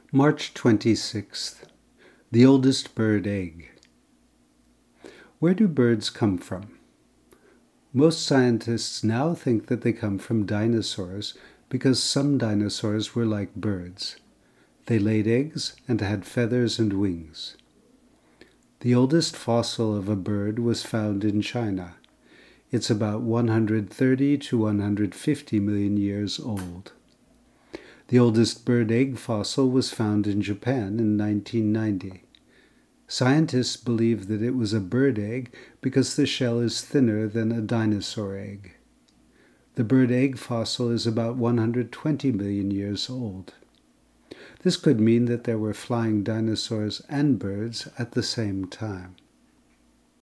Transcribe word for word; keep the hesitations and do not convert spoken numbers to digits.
March twenty-sixth. The oldest bird egg. Where do birds come from? Most scientists now think that they come from dinosaurs because some dinosaurs were like birds. They laid eggs and had feathers and wings. The oldest fossil of a bird was found in China. It's about one hundred thirty to one hundred fifty million years old. The oldest bird egg fossil was found in Japan in nineteen ninety. Scientists believe that it was a bird egg because the shell is thinner than a dinosaur egg. The bird egg fossil is about one hundred twenty million years old. This could mean that there were flying dinosaurs and birds at the same time.